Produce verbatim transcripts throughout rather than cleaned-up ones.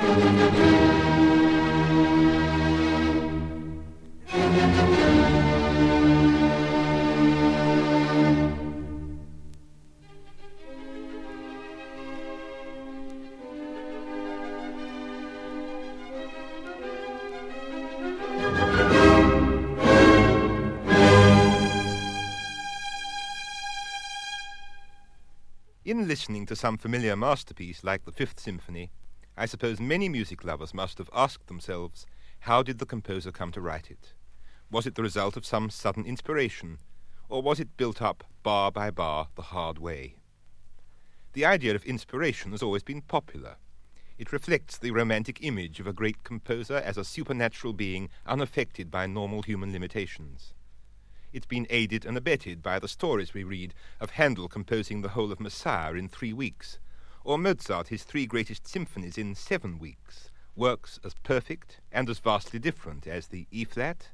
In listening to some familiar masterpiece like the Fifth Symphony, I suppose many music lovers must have asked themselves, how did the composer come to write it? Was it the result of some sudden inspiration, or was it built up bar by bar the hard way? The idea of inspiration has always been popular. It reflects the romantic image of a great composer as a supernatural being unaffected by normal human limitations. It's been aided and abetted by the stories we read of Handel composing the whole of Messiah in three weeks, or Mozart his three greatest symphonies in seven weeks, works as perfect and as vastly different as the E-flat,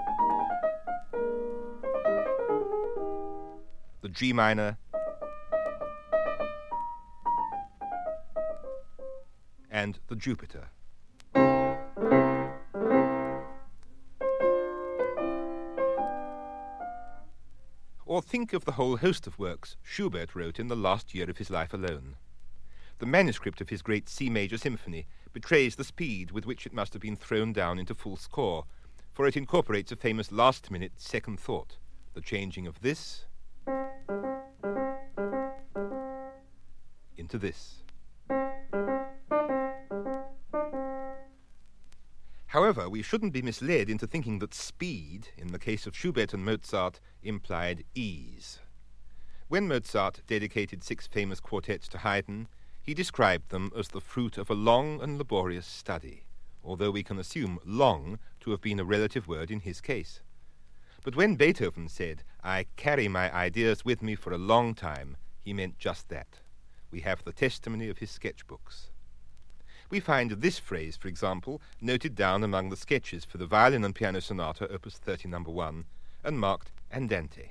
the G minor, and the Jupiter. Or think of the whole host of works Schubert wrote in the last year of his life alone. The manuscript of his great C major symphony betrays the speed with which it must have been thrown down into full score, for it incorporates a famous last-minute second thought, the changing of this into this. However, we shouldn't be misled into thinking that speed, in the case of Schubert and Mozart, implied ease. When Mozart dedicated six famous quartets to Haydn, he described them as the fruit of a long and laborious study, although we can assume long to have been a relative word in his case. But when Beethoven said, "I carry my ideas with me for a long time," he meant just that. We have the testimony of his sketchbooks. We find this phrase, for example, noted down among the sketches for the violin and piano sonata, opus thirty, number one, and marked Andante.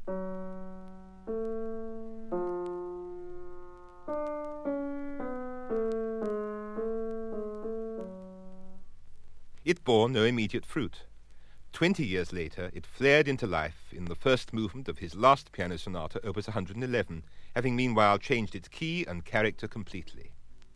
It bore no immediate fruit. Twenty years later, it flared into life in the first movement of his last piano sonata, opus one hundred eleven, having meanwhile changed its key and character completely.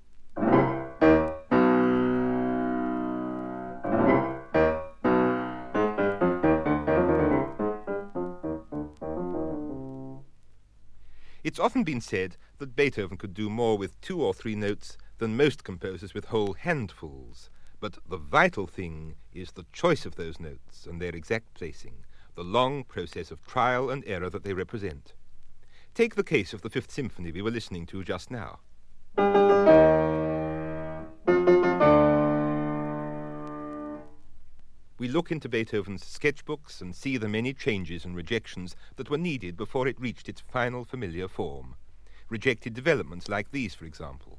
It's often been said that Beethoven could do more with two or three notes than most composers with whole handfuls, but the vital thing is the choice of those notes and their exact placing, the long process of trial and error that they represent. Take the case of the Fifth Symphony we were listening to just now. We look into Beethoven's sketchbooks and see the many changes and rejections that were needed before it reached its final familiar form. Rejected developments like these, for example.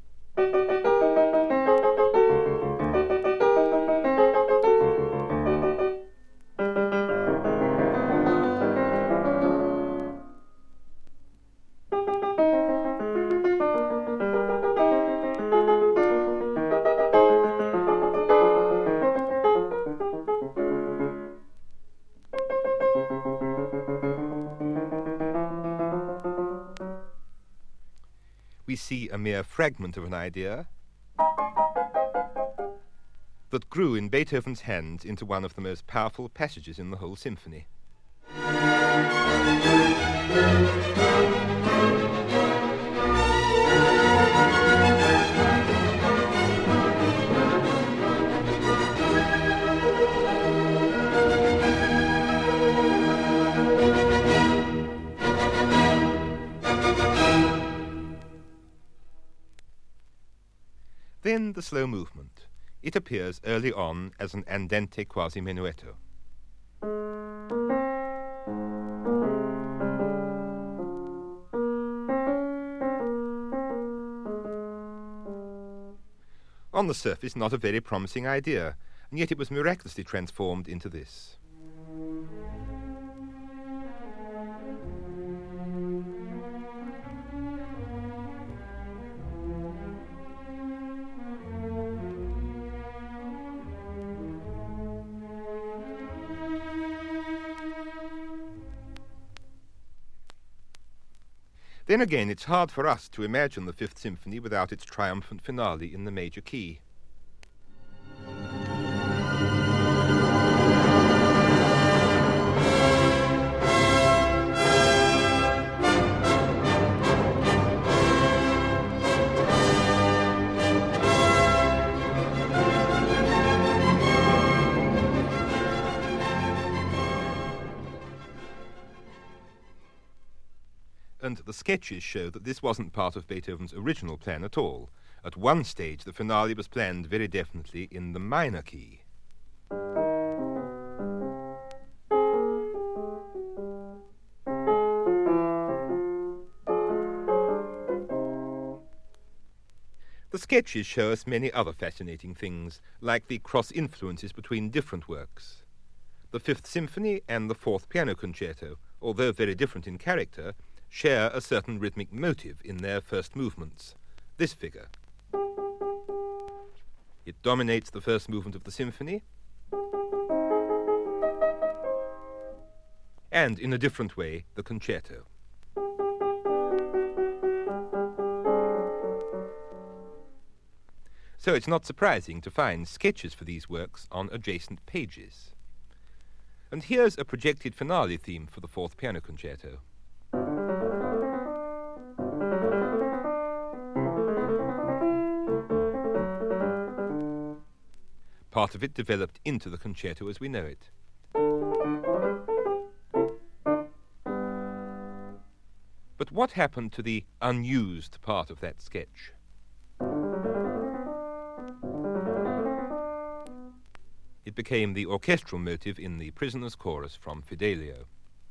We see a mere fragment of an idea that grew in Beethoven's hands into one of the most powerful passages in the whole symphony. Then the slow movement. It appears early on as an andante quasi menuetto. On the surface, not a very promising idea, and yet it was miraculously transformed into this. Then again, it's hard for us to imagine the Fifth Symphony without its triumphant finale in the major key. And the sketches show that this wasn't part of Beethoven's original plan at all. At one stage, the finale was planned very definitely in the minor key. The sketches show us many other fascinating things, like the cross-influences between different works. The Fifth Symphony and the Fourth Piano Concerto, although very different in character, share a certain rhythmic motive in their first movements. This figure. It dominates the first movement of the symphony, and in a different way, the concerto. So it's not surprising to find sketches for these works on adjacent pages. And here's a projected finale theme for the Fourth Piano Concerto. Part of it developed into the concerto as we know it. But what happened to the unused part of that sketch? It became the orchestral motive in the Prisoner's Chorus from Fidelio.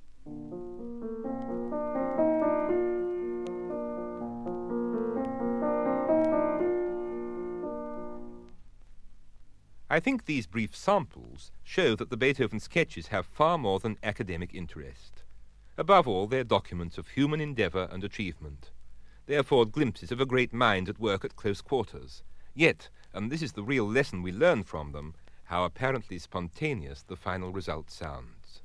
I think these brief samples show that the Beethoven sketches have far more than academic interest. Above all, they're documents of human endeavour and achievement. They afford glimpses of a great mind at work at close quarters. Yet, and this is the real lesson we learn from them, how apparently spontaneous the final result sounds.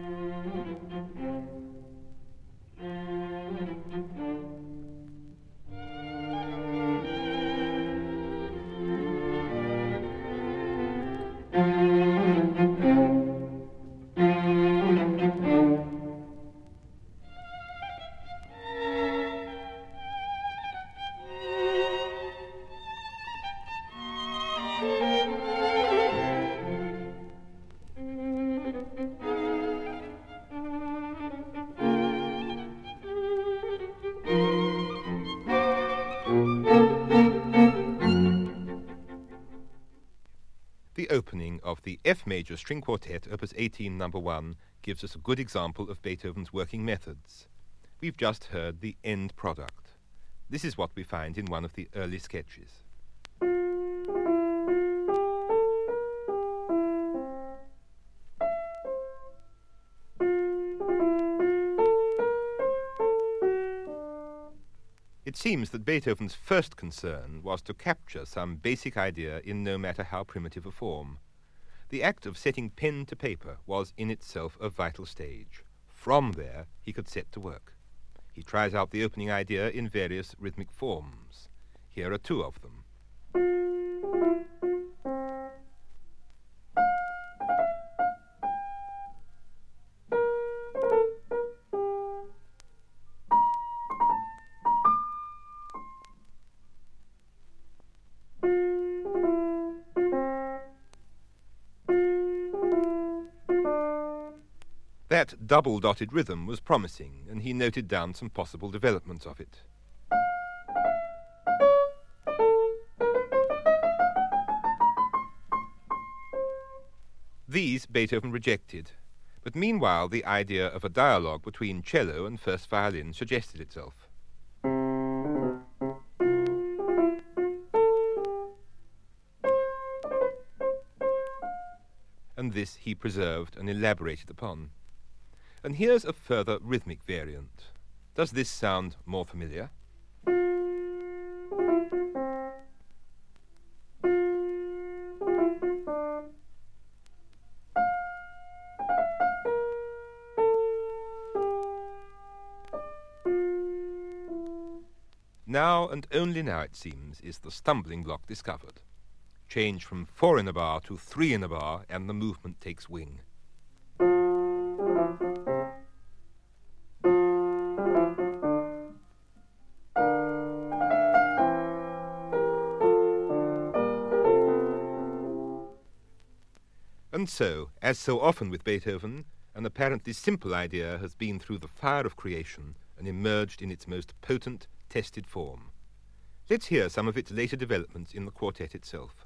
The opening of the F major string quartet, opus eighteen, number one, gives us a good example of Beethoven's working methods. We've just heard the end product. This is what we find in one of the early sketches. It seems that Beethoven's first concern was to capture some basic idea in no matter how primitive a form. The act of setting pen to paper was in itself a vital stage. From there, he could set to work. He tries out the opening idea in various rhythmic forms. Here are two of them. That double-dotted rhythm was promising, and he noted down some possible developments of it. These Beethoven rejected, but meanwhile the idea of a dialogue between cello and first violin suggested itself. And this he preserved and elaborated upon. And here's a further rhythmic variant. Does this sound more familiar? now, and only now it seems, is the stumbling block discovered. Change from four in a bar to three in a bar, and the movement takes wing. And so, as so often with Beethoven, an apparently simple idea has been through the fire of creation and emerged in its most potent, tested form. Let's hear some of its later developments in the quartet itself.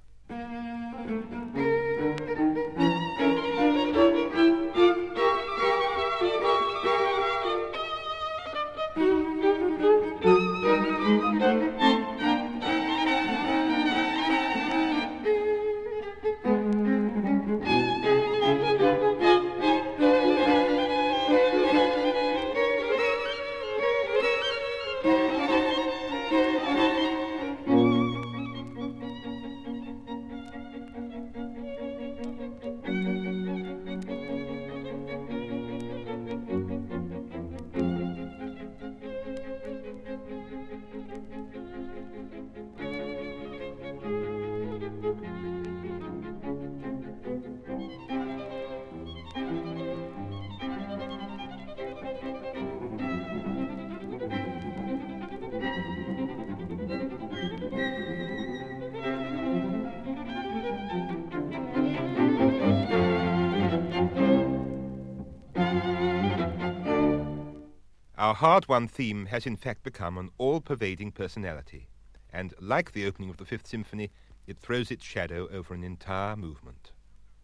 Our hard-won theme has in fact become an all-pervading personality, and like the opening of the Fifth Symphony, it throws its shadow over an entire movement.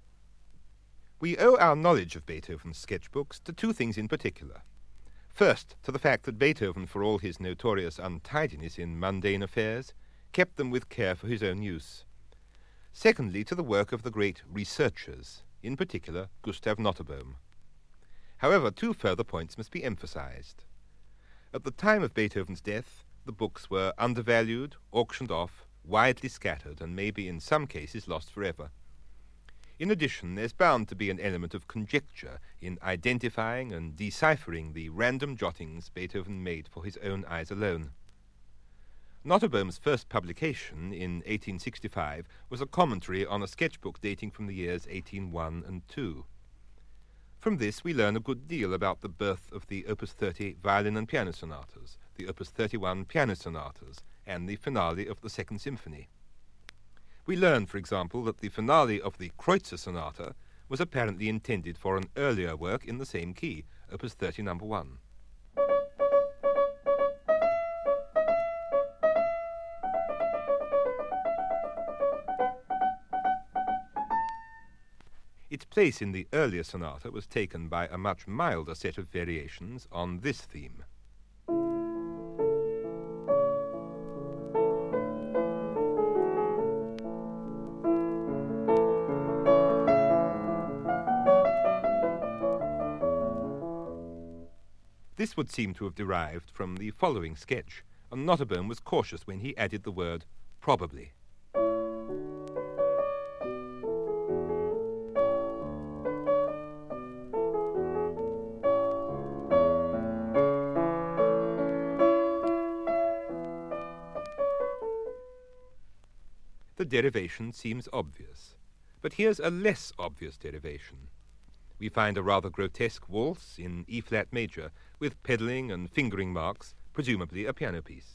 We owe our knowledge of Beethoven's sketchbooks to two things in particular. First, to the fact that Beethoven, for all his notorious untidiness in mundane affairs, kept them with care for his own use. Secondly, to the work of the great researchers, in particular Gustav Nottebohm. However, two further points must be emphasized. At the time of Beethoven's death, the books were undervalued, auctioned off, widely scattered, and maybe in some cases lost forever. In addition, there's bound to be an element of conjecture in identifying and deciphering the random jottings Beethoven made for his own eyes alone. Nottebohm's first publication in eighteen sixty-five was a commentary on a sketchbook dating from the years eighteen oh one and two. From this we learn a good deal about the birth of the Opus thirty violin and piano sonatas, the Opus thirty-one piano sonatas, and the finale of the Second Symphony. We learn, for example, that the finale of the Kreutzer Sonata was apparently intended for an earlier work in the same key, Opus thirty number one. Its place in the earlier sonata was taken by a much milder set of variations on this theme. This would seem to have derived from the following sketch, and Nottebohm was cautious when he added the word probably. The derivation seems obvious, but here's a less obvious derivation. We find a rather grotesque waltz in E-flat major, with pedalling and fingering marks, presumably a piano piece.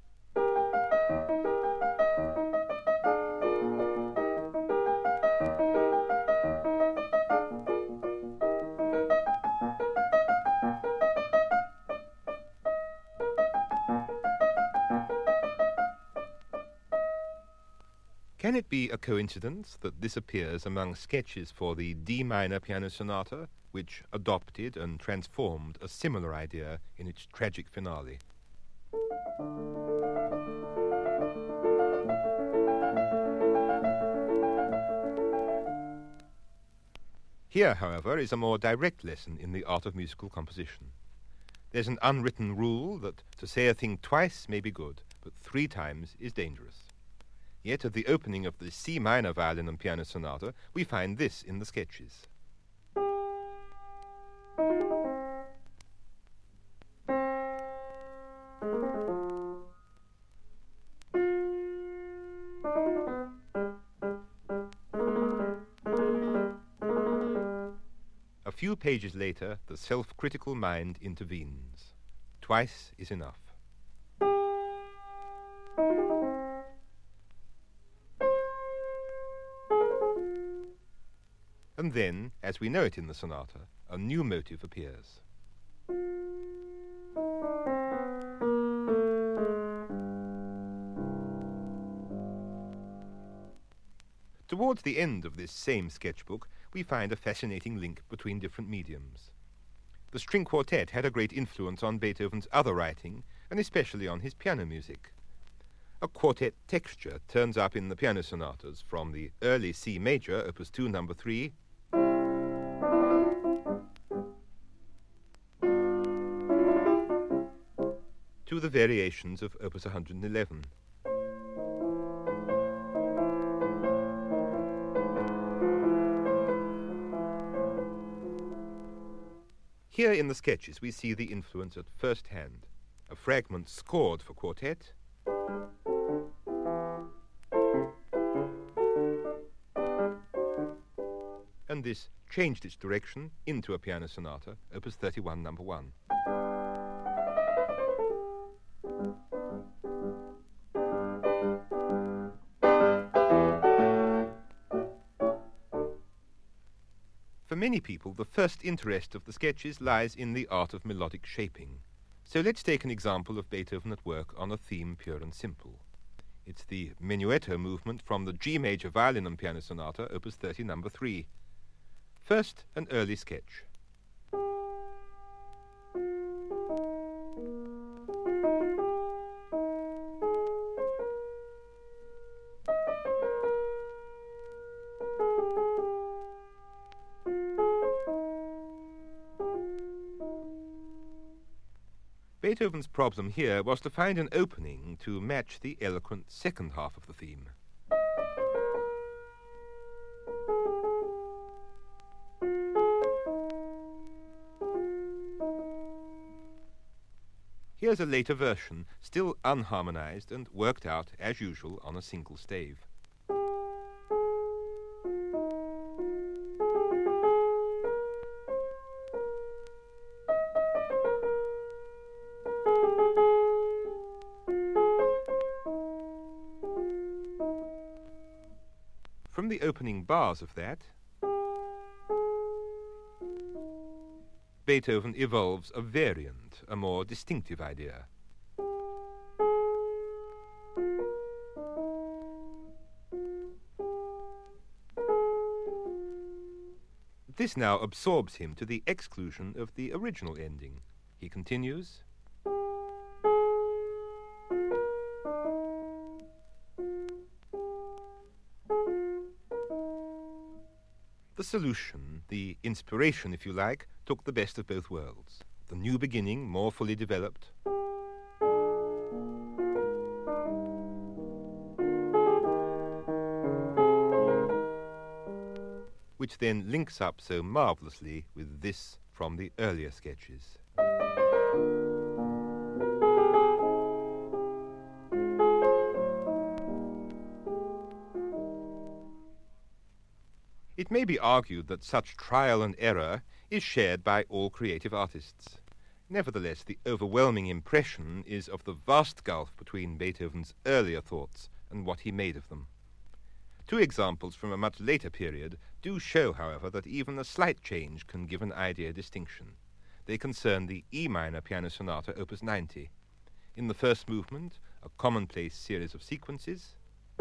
Can it be a coincidence that this appears among sketches for the D minor piano sonata, which adopted and transformed a similar idea in its tragic finale? Here, however, is a more direct lesson in the art of musical composition. There's an unwritten rule that to say a thing twice may be good, but three times is dangerous. Yet at the opening of the C minor violin and piano sonata, we find this in the sketches. few pages later, the self-critical mind intervenes. Twice is enough. And then, as we know it in the sonata, a new motive appears. Towards the end of this same sketchbook, we find a fascinating link between different mediums. The string quartet had a great influence on Beethoven's other writing, and especially on his piano music. A quartet texture turns up in the piano sonatas from the early C major, opus two, number three, to the variations of opus one hundred eleven. Here in the sketches we see the influence at first hand, a fragment scored for quartet, and this changed its direction into a piano sonata, opus thirty-one, number one. For many people, the first interest of the sketches lies in the art of melodic shaping. So let's take an example of Beethoven at work on a theme pure and simple. It's the Menuetto movement from the G major violin and piano sonata, opus thirty, number three. First, an early sketch. Beethoven's problem here was to find an opening to match the eloquent second half of the theme. Here's a later version, still unharmonized and worked out, as usual, on a single stave. From the opening bars of that, Beethoven evolves a variant, a more distinctive idea. This now absorbs him to the exclusion of the original ending. He continues, the solution, the inspiration, if you like, took the best of both worlds. The new beginning, more fully developed, which then links up so marvelously with this from the earlier sketches. It may be argued that such trial and error is shared by all creative artists. Nevertheless, the overwhelming impression is of the vast gulf between Beethoven's earlier thoughts and what he made of them. Two examples from a much later period do show, however, that even a slight change can give an idea distinction. They concern the E minor piano sonata, opus ninety. In the first movement, a commonplace series of sequences,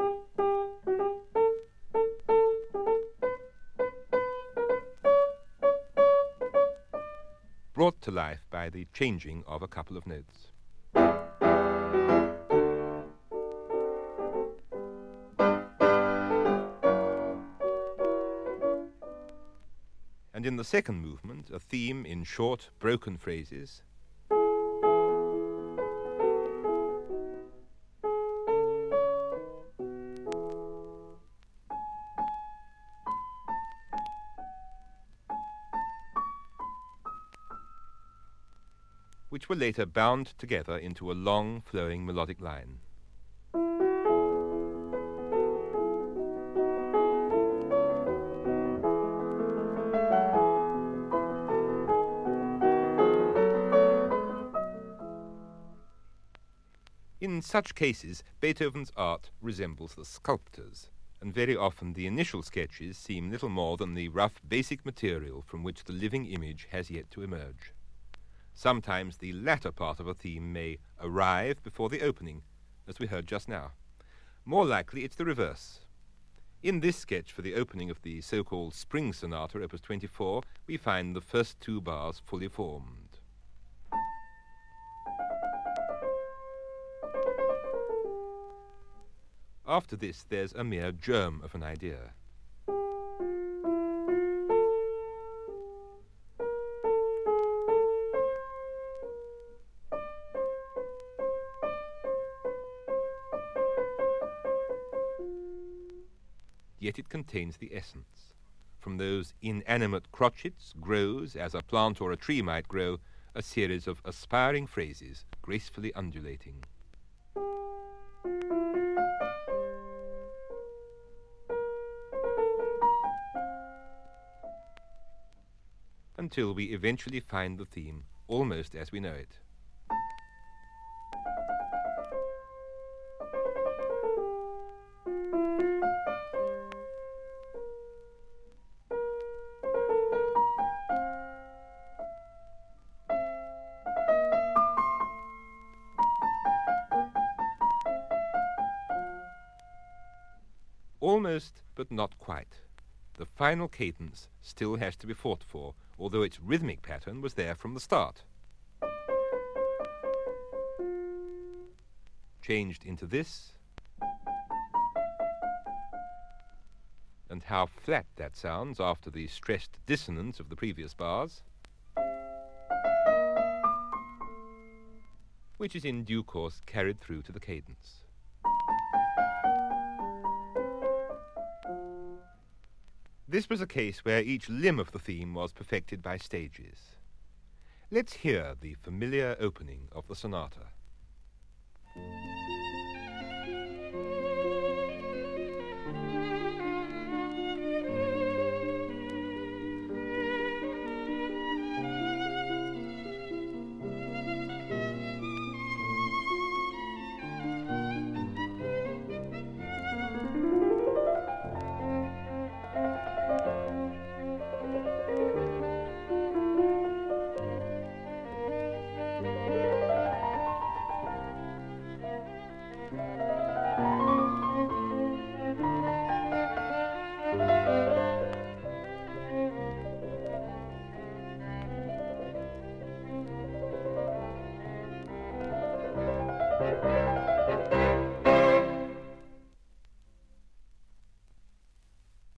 brought to life by the changing of a couple of notes. And in the second movement, a theme in short, broken phrases, which were later bound together into a long, flowing melodic line. In such cases, Beethoven's art resembles the sculptor's, and very often the initial sketches seem little more than the rough basic material from which the living image has yet to emerge. Sometimes the latter part of a theme may arrive before the opening, as we heard just now. More likely it's the reverse. In this sketch for the opening of the so-called Spring Sonata, opus twenty-four, we find the first two bars fully formed. After this, there's a mere germ of an idea. Yet it contains the essence. From those inanimate crotchets grows, as a plant or a tree might grow, a series of aspiring phrases, gracefully undulating. Until we eventually find the theme almost as we know it. Almost, but not quite. The final cadence still has to be fought for, although its rhythmic pattern was there from the start. Changed into this, and how flat that sounds after the stressed dissonance of the previous bars, which is in due course carried through to the cadence. This was a case where each limb of the theme was perfected by stages. Let's hear the familiar opening of the sonata. Thank you.